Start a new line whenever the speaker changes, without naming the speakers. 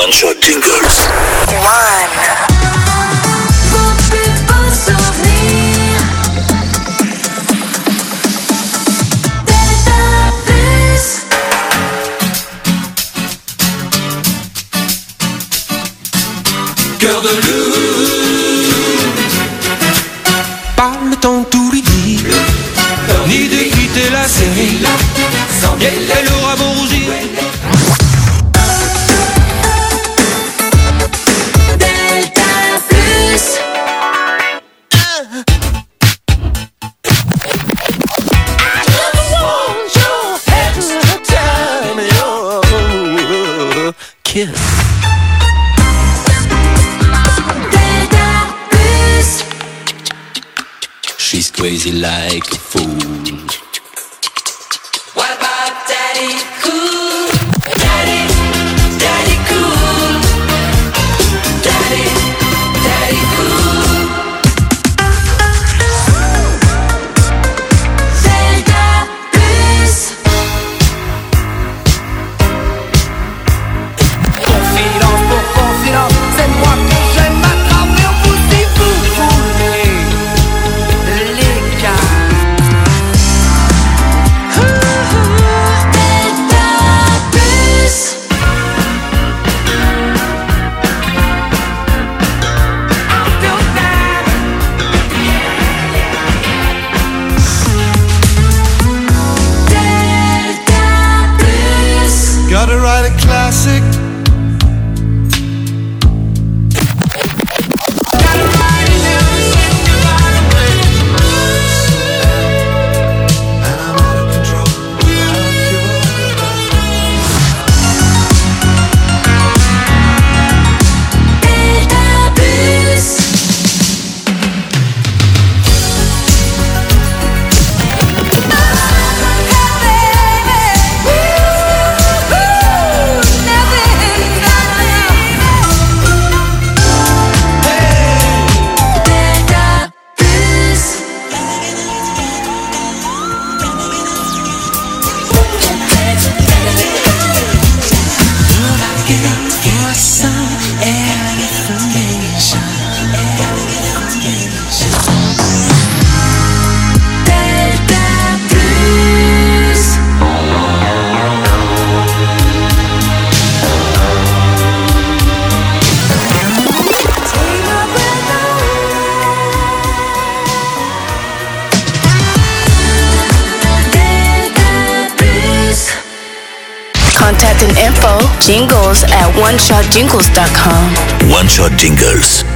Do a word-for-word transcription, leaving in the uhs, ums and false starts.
One Shot Jingles.
One.
Cœur de loup. Pas le temps tout lui dire, ni de quitter la série. Elle aura beau rougir.
Delta Plus.
Kiss. She's crazy like a fool.
What about Daddy Cool? Daddy, Daddy Cool. Daddy, Daddy Cool. Delta Plus.
Confidence pour confidence, c'est moi que j'aime à travers vous si vous voulez.
Gotta write a classic. Gotta write it down and sing it right away. And I'm out of control.
Delta Plus. Contact and info, jingles at one shot jingles dot com.
One Shot Jingles.